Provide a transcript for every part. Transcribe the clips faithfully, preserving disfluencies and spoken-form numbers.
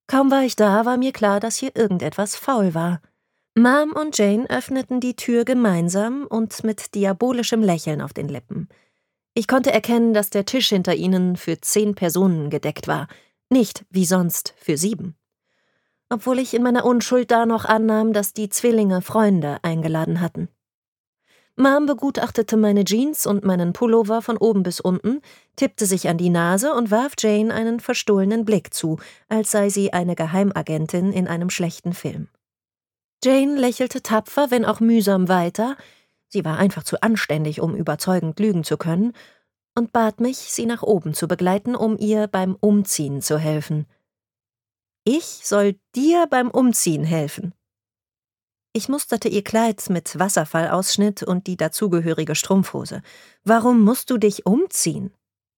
Kaum war ich da, war mir klar, dass hier irgendetwas faul war. Mom und Jane öffneten die Tür gemeinsam und mit diabolischem Lächeln auf den Lippen. Ich konnte erkennen, dass der Tisch hinter ihnen für zehn Personen gedeckt war, nicht wie sonst für sieben. Obwohl ich in meiner Unschuld da noch annahm, dass die Zwillinge Freunde eingeladen hatten. Mom begutachtete meine Jeans und meinen Pullover von oben bis unten, tippte sich an die Nase und warf Jane einen verstohlenen Blick zu, als sei sie eine Geheimagentin in einem schlechten Film. Jane lächelte tapfer, wenn auch mühsam weiter, sie war einfach zu anständig, um überzeugend lügen zu können, und bat mich, sie nach oben zu begleiten, um ihr beim Umziehen zu helfen. Ich soll dir beim Umziehen helfen. Ich musterte ihr Kleid mit Wasserfallausschnitt und die dazugehörige Strumpfhose. Warum musst du dich umziehen?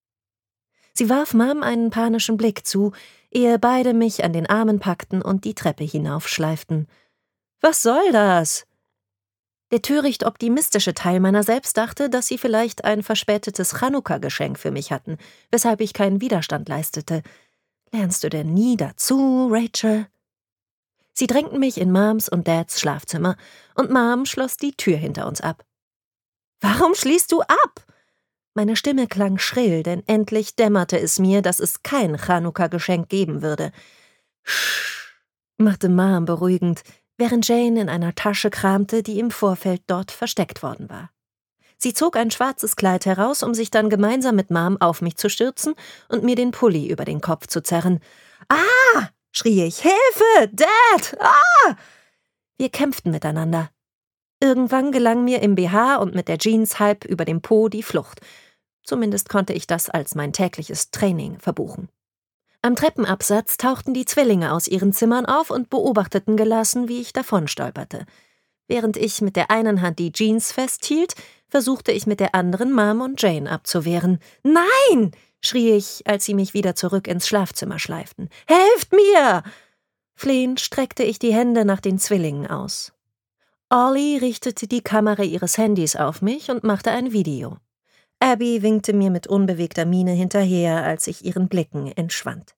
Sie warf Mom einen panischen Blick zu, ehe beide mich an den Armen packten und die Treppe hinaufschleiften. Was soll das? Der töricht optimistische Teil meiner selbst dachte, dass sie vielleicht ein verspätetes Chanukka-Geschenk für mich hatten, weshalb ich keinen Widerstand leistete. Lernst du denn nie dazu, Rachel? Sie drängten mich in Moms und Dads Schlafzimmer, und Mom schloss die Tür hinter uns ab. »Warum schließt du ab?« Meine Stimme klang schrill, denn endlich dämmerte es mir, dass es kein Chanukka-Geschenk geben würde. »Sch«, machte Mom beruhigend, während Jane in einer Tasche kramte, die im Vorfeld dort versteckt worden war. Sie zog ein schwarzes Kleid heraus, um sich dann gemeinsam mit Mom auf mich zu stürzen und mir den Pulli über den Kopf zu zerren. »Ah!« schrie ich. »Hilfe! Dad! Ah!« Wir kämpften miteinander. Irgendwann gelang mir im B H und mit der Jeans halb über dem Po die Flucht. Zumindest konnte ich das als mein tägliches Training verbuchen. Am Treppenabsatz tauchten die Zwillinge aus ihren Zimmern auf und beobachteten gelassen, wie ich davonstolperte. Während ich mit der einen Hand die Jeans festhielt, versuchte ich mit der anderen Mom und Jane abzuwehren. »Nein!« schrie ich, als sie mich wieder zurück ins Schlafzimmer schleiften. »Helft mir!« Flehend streckte ich die Hände nach den Zwillingen aus. Ollie richtete die Kamera ihres Handys auf mich und machte ein Video. Abby winkte mir mit unbewegter Miene hinterher, als ich ihren Blicken entschwand.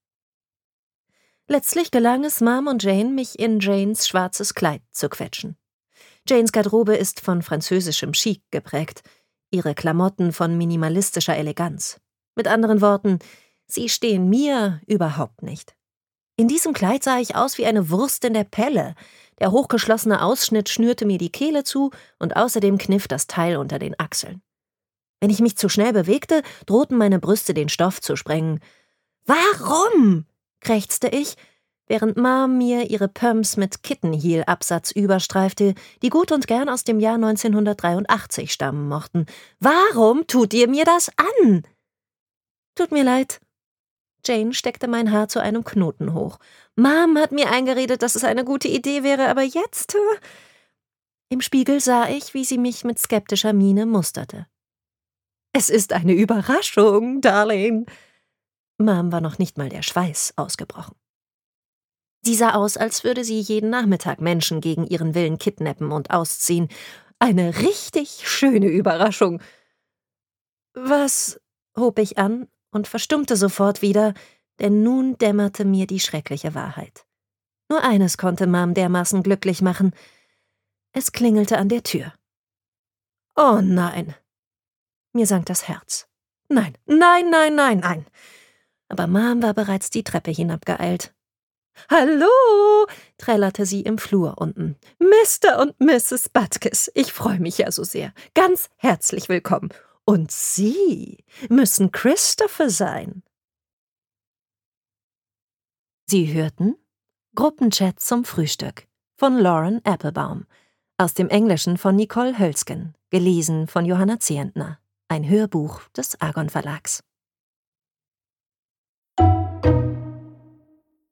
Letztlich gelang es Mom und Jane, mich in Janes schwarzes Kleid zu quetschen. Janes Garderobe ist von französischem Chic geprägt, ihre Klamotten von minimalistischer Eleganz. Mit anderen Worten, sie stehen mir überhaupt nicht. In diesem Kleid sah ich aus wie eine Wurst in der Pelle. Der hochgeschlossene Ausschnitt schnürte mir die Kehle zu und außerdem kniff das Teil unter den Achseln. Wenn ich mich zu schnell bewegte, drohten meine Brüste den Stoff zu sprengen. »Warum?« krächzte ich, während Mom mir ihre Pumps mit Kittenheel-Absatz überstreifte, die gut und gern aus dem Jahr neunzehnhundertdreiundachtzig stammen mochten. »Warum tut ihr mir das an?« »Tut mir leid.« Jane steckte mein Haar zu einem Knoten hoch. »Mom hat mir eingeredet, dass es eine gute Idee wäre, aber jetzt...« Im Spiegel sah ich, wie sie mich mit skeptischer Miene musterte. »Es ist eine Überraschung, Darling.« Mom war noch nicht mal der Schweiß ausgebrochen. Sie sah aus, als würde sie jeden Nachmittag Menschen gegen ihren Willen kidnappen und ausziehen. Eine richtig schöne Überraschung. »Was?« hob ich an und verstummte sofort wieder, denn nun dämmerte mir die schreckliche Wahrheit. Nur eines konnte Mom dermaßen glücklich machen. Es klingelte an der Tür. »Oh nein!« Mir sank das Herz. »Nein, nein, nein, nein, nein!« Aber Mom war bereits die Treppe hinabgeeilt. »Hallo«, trällerte sie im Flur unten. »Mister und Misses Butkus, ich freue mich ja so sehr. Ganz herzlich willkommen. Und Sie müssen Christopher sein.« Sie hörten Gruppenchat zum Frühstück von Lauren Applebaum, aus dem Englischen von Nicole Hölzgen, gelesen von Johanna Zehentner, ein Hörbuch des Argon Verlags.